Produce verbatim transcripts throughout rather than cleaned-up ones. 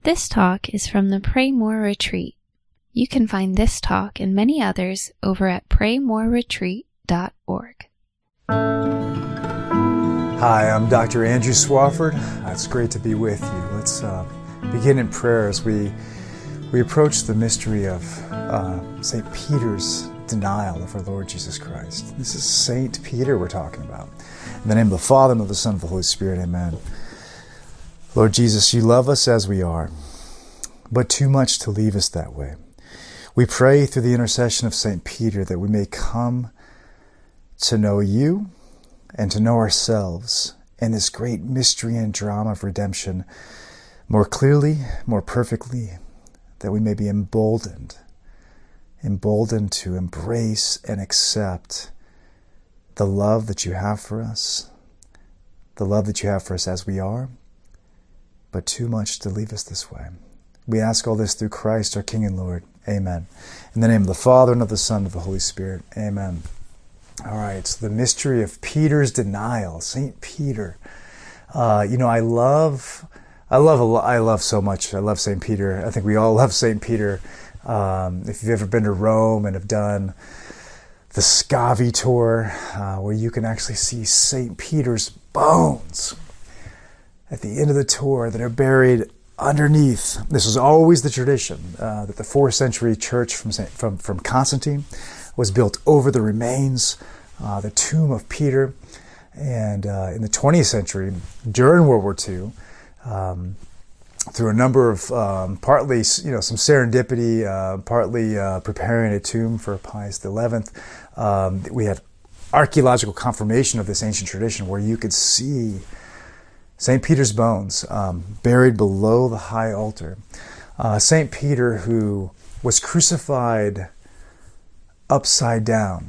This talk is from the Pray More Retreat. You can find this talk and many others over at pray more retreat dot org. Hi, I'm Doctor Andrew Swafford. It's great to be with you. Let's uh, begin in prayer as we we approach the mystery of uh, Saint Peter's denial of our Lord Jesus Christ. This is Saint Peter we're talking about. In the name of the Father, and of the Son, and of the Holy Spirit, amen. Lord Jesus, you love us as we are, but too much to leave us that way. We pray through the intercession of Saint Peter that we may come to know you and to know ourselves in this great mystery and drama of redemption more clearly, more perfectly, that we may be emboldened, emboldened to embrace and accept the love that you have for us, the love that you have for us as we are, but too much to leave us this way. We ask all this through Christ, our King and Lord. Amen. In the name of the Father, and of the Son, and of the Holy Spirit. Amen. All right, so the mystery of Peter's denial, Saint Peter. Uh, you know, I love, I love, a lo- I love so much. I love Saint Peter. I think we all love Saint Peter. Um, if you've ever been to Rome and have done the Scavi tour, uh, where you can actually see Saint Peter's bones at the end of the tour that are buried underneath. This was always the tradition, uh, that the fourth century church from, Saint, from, from Constantine was built over the remains, uh, the tomb of Peter. And uh, in the twentieth century, during World War Two, um, through a number of, um, partly, you know, some serendipity, uh, partly uh, preparing a tomb for Pius the eleventh, um, we had archaeological confirmation of this ancient tradition where you could see Saint Peter's bones um, buried below the high altar. Uh, Saint Peter, who was crucified upside down,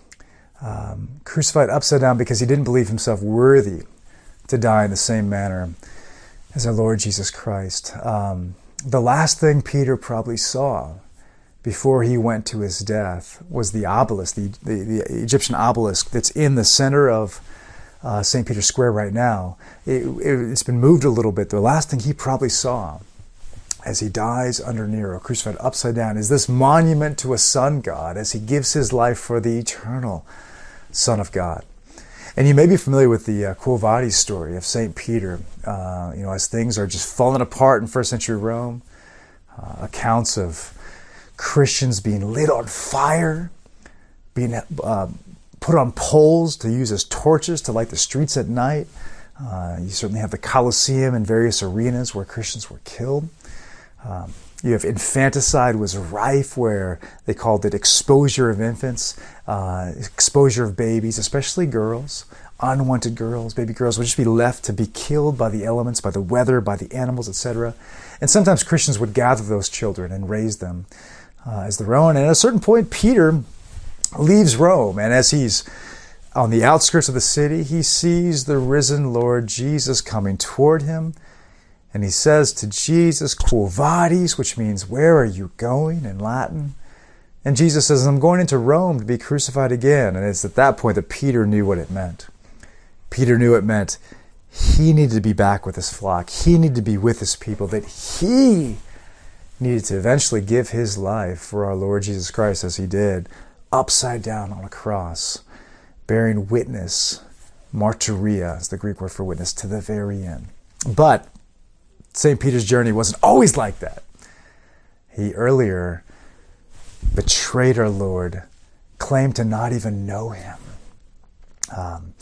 um, crucified upside down because he didn't believe himself worthy to die in the same manner as our Lord Jesus Christ. Um, the last thing Peter probably saw before he went to his death was the obelisk, the, the, the Egyptian obelisk that's in the center of Uh, Saint Peter's Square right now. It, it, it's been moved a little bit. The last thing he probably saw as he dies under Nero, crucified upside down, is this monument to a sun god as he gives his life for the eternal Son of God. And you may be familiar with the uh, Quo Vadis story of Saint Peter. Uh, you know, as things are just falling apart in first century Rome, uh, accounts of Christians being lit on fire, being uh, put on poles to use as torches to light the streets at night. Uh, you certainly have the Colosseum and various arenas where Christians were killed. Um, you have infanticide was rife, where they called it exposure of infants, uh, exposure of babies, especially girls, unwanted girls, baby girls would just be left to be killed by the elements, by the weather, by the animals, et cetera. And sometimes Christians would gather those children and raise them uh, as their own. And at a certain point, Peter leaves Rome, and as he's on the outskirts of the city, he sees the risen Lord Jesus coming toward him, and he says to Jesus, Quo Vadis, which means, where are you going in Latin? And Jesus says, I'm going into Rome to be crucified again. And it's at that point that Peter knew what it meant. Peter knew it meant he needed to be back with his flock. He needed to be with his people, that he needed to eventually give his life for our Lord Jesus Christ, as he did, upside down on a cross, bearing witness, martyria is the Greek word for witness, to the very end. But Saint Peter's journey wasn't always like that. He earlier betrayed our Lord, claimed to not even know him. Um,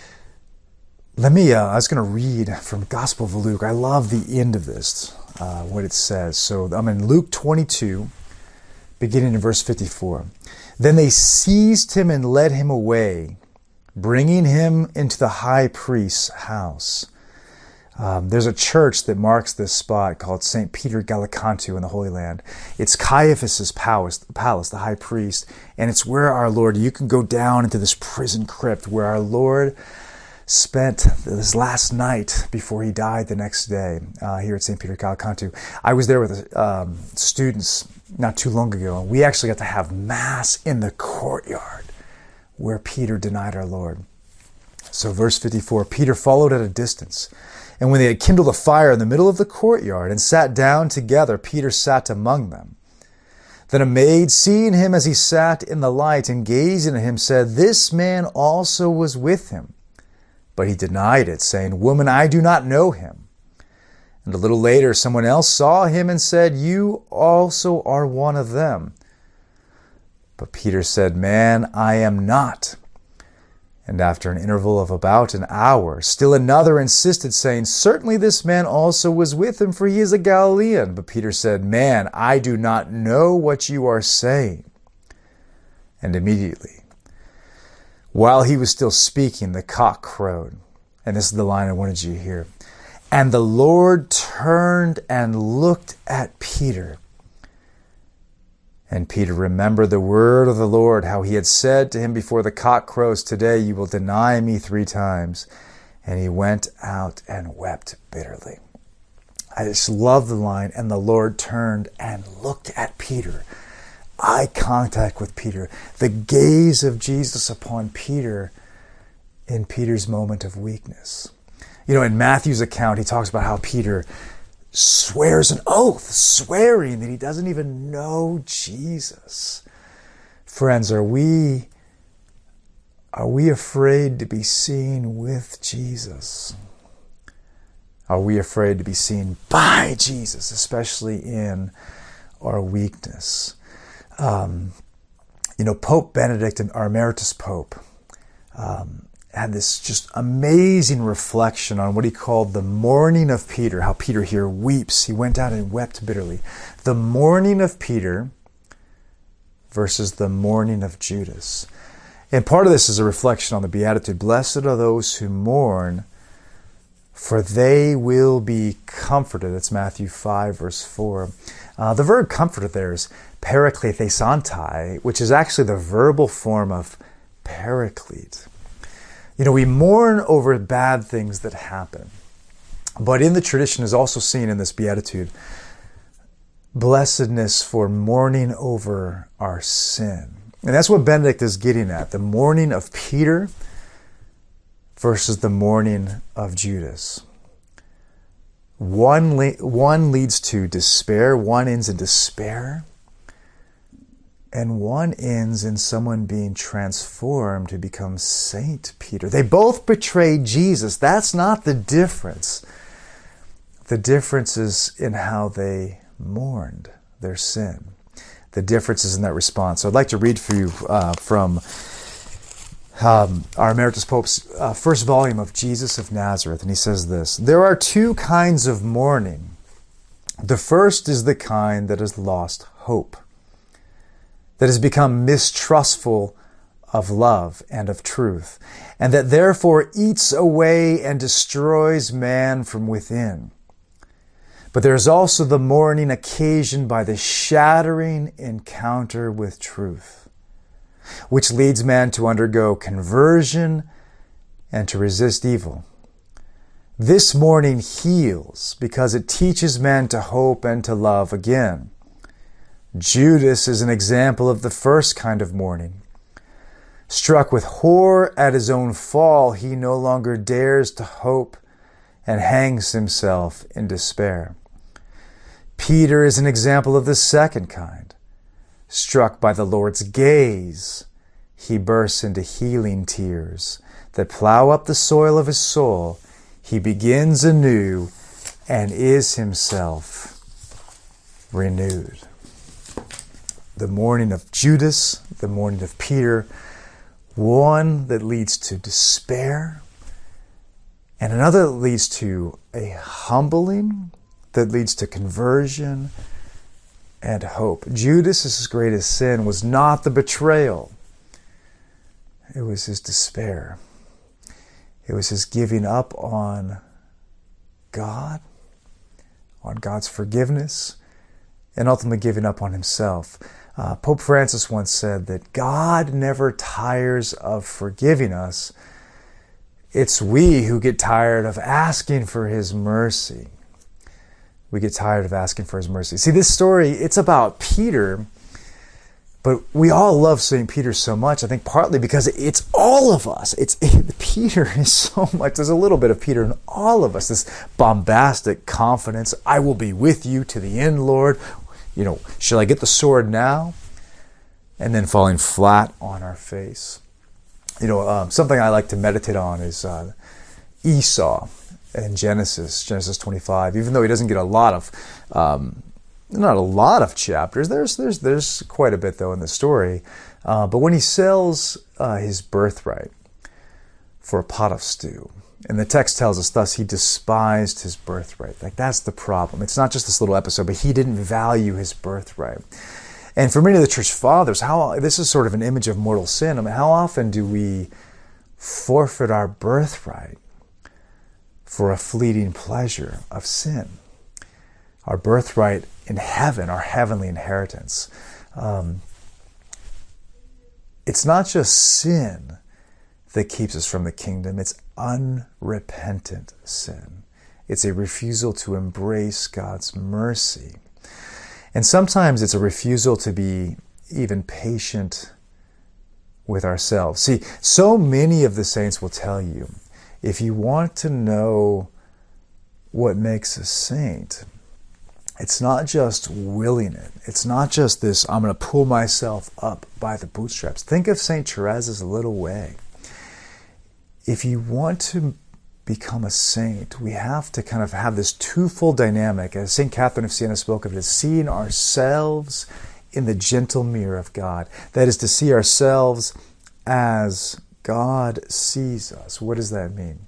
let me, uh, I was going to read from Gospel of Luke. I love the end of this, uh, what it says. So I'm in Luke twenty-two, beginning in verse fifty-four. Then they seized him and led him away, bringing him into the high priest's house. Um, there's a church that marks this spot called Saint Peter Gallicantu in the Holy Land. It's Caiaphas' palace, palace, the high priest, and it's where our Lord, you can go down into this prison crypt where our Lord spent this last night before he died the next day uh, here at Saint Peter Gallicantu. I was there with um, students not too long ago, and we actually got to have Mass in the courtyard where Peter denied our Lord. So verse fifty-four, Peter followed at a distance And when they had kindled a fire in the middle of the courtyard and sat down together, Peter sat among them. Then a maid, seeing him as he sat in the light and gazing at him, said, "This man also was with him." But he denied it, saying, "Woman, I do not know him." And a little later, someone else saw him and said, "You also are one of them." But Peter said, "Man, I am not." And after an interval of about an hour, still another insisted, saying, "Certainly this man also was with him, for he is a Galilean." But Peter said, "Man, I do not know what you are saying." And immediately, while he was still speaking, the cock crowed. And this is the line I wanted you to hear. And the Lord turned and looked at Peter. And Peter remembered the word of the Lord, how he had said to him before the cock crows, "Today you will deny me three times." And he went out and wept bitterly. I just love the line, and the Lord turned and looked at Peter. Eye contact with Peter. The gaze of Jesus upon Peter in Peter's moment of weakness. You know, in Matthew's account, he talks about how Peter swears an oath, swearing that he doesn't even know Jesus. Friends, are we, are we afraid to be seen with Jesus? Are we afraid to be seen by Jesus, especially in our weakness? Um, you know, Pope Benedict, our emeritus Pope, um, had this just amazing reflection on what he called the mourning of Peter, how Peter here weeps. He went out and wept bitterly. The mourning of Peter versus the mourning of Judas. And part of this is a reflection on the Beatitude. Blessed are those who mourn, for they will be comforted. That's Matthew five, verse four. Uh, the verb comforted there is paraklethesantai, which is actually the verbal form of paraclete. You know, we mourn over bad things that happen. But in the tradition is also seen in this beatitude, blessedness for mourning over our sin. And that's what Benedict is getting at, the mourning of Peter versus the mourning of Judas. One, le- one leads to despair, one ends in despair, and one ends in someone being transformed to become Saint Peter. They both betrayed Jesus. That's not the difference. The difference is in how they mourned their sin. The difference is in that response. So I'd like to read for you uh, from um, our Emeritus Pope's uh, first volume of Jesus of Nazareth. And he says this: "There are two kinds of mourning. The first is the kind that has lost hope, that has become mistrustful of love and of truth, and that therefore eats away and destroys man from within. But there is also the mourning occasioned by the shattering encounter with truth, which leads man to undergo conversion and to resist evil. This mourning heals because it teaches man to hope and to love again. Judas is an example of the first kind of mourning. Struck with horror at his own fall, he no longer dares to hope and hangs himself in despair. Peter is an example of the second kind. Struck by the Lord's gaze, he bursts into healing tears that plow up the soil of his soul. He begins anew and is himself renewed." The mourning of Judas, the mourning of Peter, one that leads to despair, and another that leads to a humbling, that leads to conversion and hope. Judas' greatest sin was not the betrayal. It was his despair. It was his giving up on God, on God's forgiveness, and ultimately giving up on himself. Uh, Pope Francis once said that God never tires of forgiving us. It's we who get tired of asking for his mercy. We get tired of asking for his mercy. See, this story, it's about Peter But we all love Saint Peter so much, I think partly because it's all of us. It's it, Peter is so much. There's a little bit of Peter in all of us. This bombastic confidence. I will be with you to the end, Lord. You know, shall I get the sword now? And then falling flat on our face. You know, um, something I like to meditate on is uh, Esau in Genesis, Genesis twenty-five. Even though he doesn't get a lot of... Um, Not a lot of chapters. There's there's there's quite a bit though in the story. Uh, but when he sells uh, his birthright for a pot of stew, and the text tells us, thus he despised his birthright. Like that's the problem. It's not just this little episode, but he didn't value his birthright. And for many of the church fathers, how this is sort of an image of mortal sin. I mean, how often do we forfeit our birthright for a fleeting pleasure of sin? Our birthright in heaven, our heavenly inheritance. Um, it's not just sin that keeps us from the kingdom, it's unrepentant sin. It's a refusal to embrace God's mercy. And sometimes it's a refusal to be even patient with ourselves. See, so many of the saints will tell you, if you want to know what makes a saint, it's not just willing it. It's not just this, I'm going to pull myself up by the bootstraps. Think of Saint Therese's little way. If you want to become a saint, we have to kind of have this twofold dynamic, as Saint Catherine of Siena spoke of it, as seeing ourselves in the gentle mirror of God. That is to see ourselves as God sees us. What does that mean?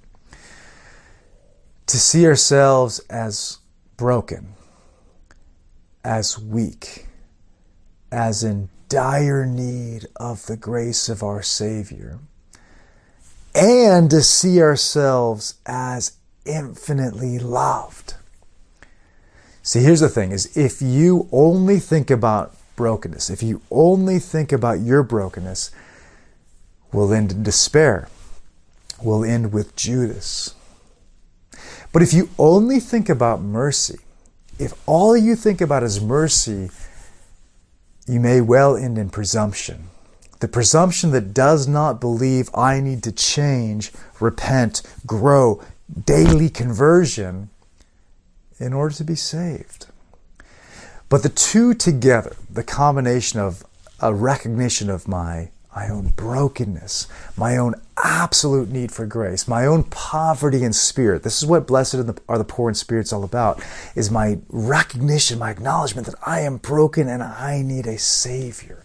To see ourselves as broken, as weak, as in dire need of the grace of our Savior, and to see ourselves as infinitely loved. See, here's the thing, is if you only think about brokenness, if you only think about your brokenness, we'll end in despair. We'll end with Judas. But if you only think about mercy, if all you think about is mercy, you may well end in presumption. The presumption that does not believe I need to change, repent, grow, daily conversion in order to be saved. But the two together, the combination of a recognition of my, my own brokenness, my own absolute need for grace, my own poverty in spirit. This is what blessed are the, are the poor in spirit is all about, is my recognition, my acknowledgement that I am broken and I need a Savior.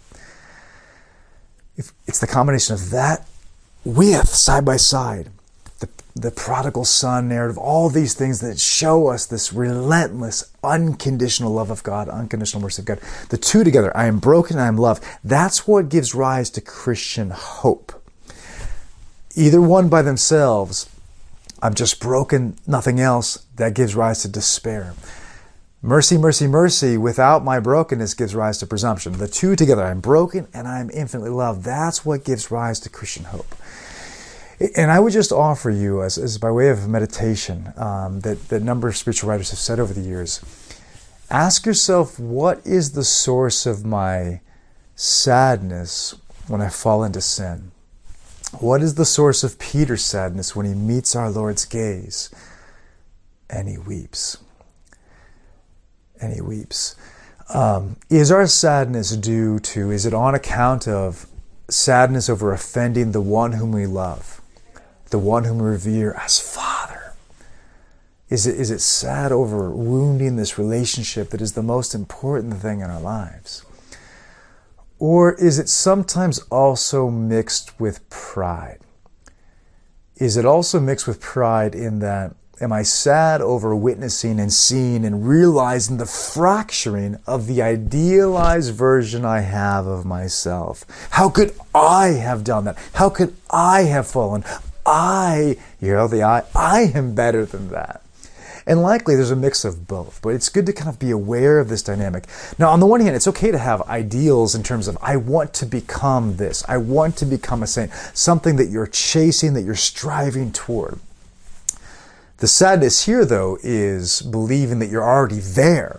If it's the combination of that with, side by side, the, the prodigal son narrative, all these things that show us this relentless, unconditional love of God, unconditional mercy of God. The two together, I am broken, I am loved. That's what gives rise to Christian hope. Either one by themselves, I'm just broken, nothing else, that gives rise to despair. Mercy, mercy, mercy, without my brokenness gives rise to presumption. The two together, I'm broken and I'm infinitely loved. That's what gives rise to Christian hope. And I would just offer you, as, as by way of meditation, um, that, that a number of spiritual writers have said over the years, ask yourself, what is the source of my sadness when I fall into sin? What is the source of Peter's sadness when he meets our Lord's gaze and he weeps? And he weeps. Um, is our sadness due to, is it on account of sadness over offending the one whom we love, the one whom we revere as Father? Is it, is it sad over wounding this relationship that is the most important thing in our lives? Or is it sometimes also mixed with pride? Is it also mixed with pride in that, am I sad over witnessing and seeing and realizing the fracturing of the idealized version I have of myself? How could I have done that? How could I have fallen? I, you know, the I, I am better than that. And likely there's a mix of both, but it's good to kind of be aware of this dynamic. Now, on the one hand, it's okay to have ideals in terms of, I want to become this. I want to become a saint. Something that you're chasing, that you're striving toward. The sadness here, though, is believing that you're already there.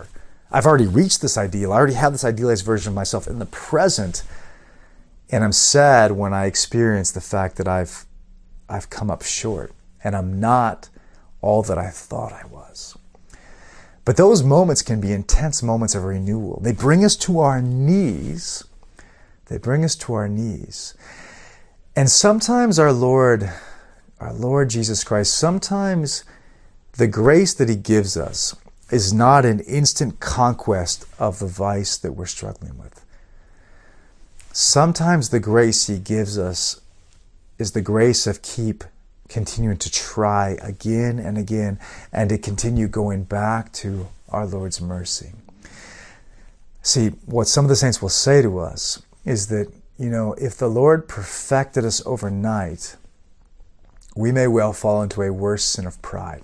I've already reached this ideal. I already have this idealized version of myself in the present. And I'm sad when I experience the fact that I've I've come up short and I'm not all that I thought I was. But those moments can be intense moments of renewal. They bring us to our knees. They bring us to our knees. And sometimes our Lord, our Lord Jesus Christ, sometimes the grace that he gives us is not an instant conquest of the vice that we're struggling with. Sometimes the grace he gives us is the grace of keep continuing to try again and again and to continue going back to our Lord's mercy. See, what some of the saints will say to us is that, you know, if the Lord perfected us overnight, we may well fall into a worse sin of pride.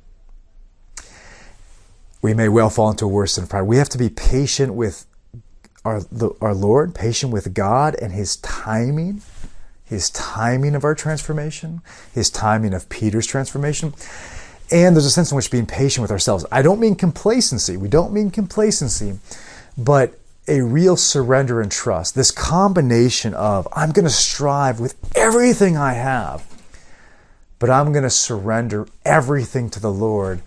We may well fall into a worse sin of pride. We have to be patient with our, the, our Lord, patient with God and his timing, his timing of our transformation, his timing of Peter's transformation. And there's a sense in which being patient with ourselves. I don't mean complacency. We don't mean complacency, but a real surrender and trust. This combination of, I'm going to strive with everything I have, but I'm going to surrender everything to the Lord.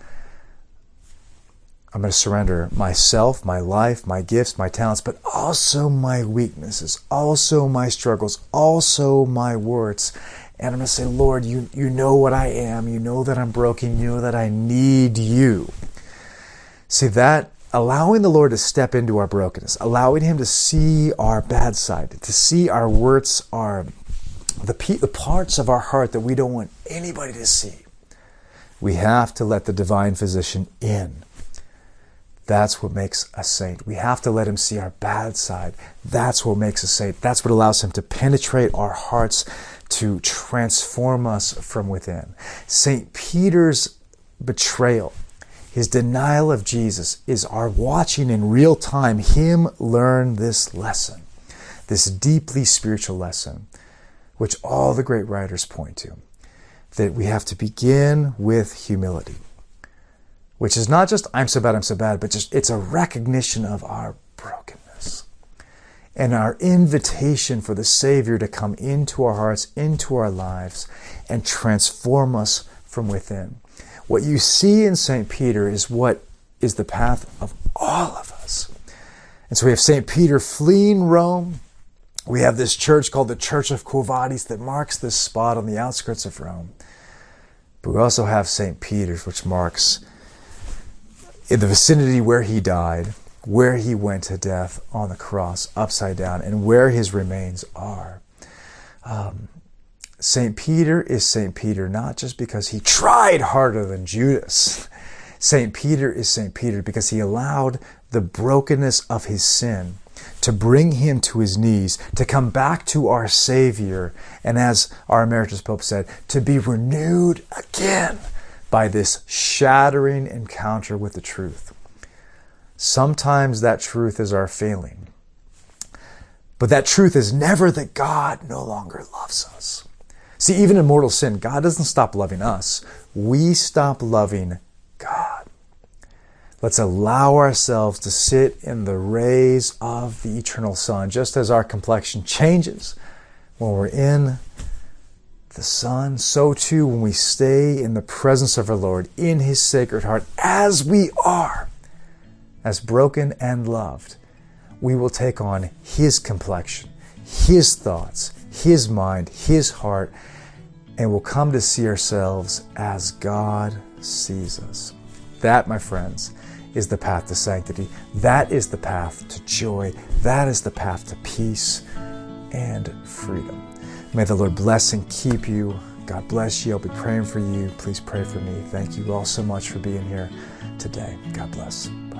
I'm going to surrender myself, my life, my gifts, my talents, but also my weaknesses, also my struggles, also my warts. And I'm going to say, Lord, you, you know what I am. You know that I'm broken. You know that I need you. See, that allowing the Lord to step into our brokenness, allowing him to see our bad side, to see our warts, our the, the parts of our heart that we don't want anybody to see. We have to let the divine physician in. That's what makes a saint. We have to let him see our bad side. That's what makes a saint. That's what allows him to penetrate our hearts, to transform us from within. Saint Peter's betrayal, his denial of Jesus, is our watching in real time him learn this lesson, this deeply spiritual lesson, which all the great writers point to, that we have to begin with humility. Which is not just, I'm so bad, I'm so bad, but just it's a recognition of our brokenness and our invitation for the Savior to come into our hearts, into our lives, and transform us from within. What you see in Saint Peter is what is the path of all of us. And so we have Saint Peter fleeing Rome. We have this church called the Church of Quo Vadis that marks this spot on the outskirts of Rome. But we also have Saint Peter's, which marks in the vicinity where he died, where he went to death on the cross, upside down, and where his remains are. Um, Saint Peter is Saint Peter not just because he tried harder than Judas. Saint Peter is Saint Peter because he allowed the brokenness of his sin to bring him to his knees, to come back to our Savior, and as our Emeritus Pope said, to be renewed again by this shattering encounter with the truth. Sometimes that truth is our failing. But that truth is never that God no longer loves us. See, even in mortal sin, God doesn't stop loving us. We stop loving God. Let's allow ourselves to sit in the rays of the eternal sun, just as our complexion changes when we're in the sun, so too when we stay in the presence of our Lord, in his sacred heart, as we are, as broken and loved, we will take on his complexion, his thoughts, his mind, his heart, and will come to see ourselves as God sees us. That, my friends, is the path to sanctity. That is the path to joy. That is the path to peace and freedom. May the Lord bless and keep you. God bless you. I'll be praying for you. Please pray for me. Thank you all so much for being here today. God bless.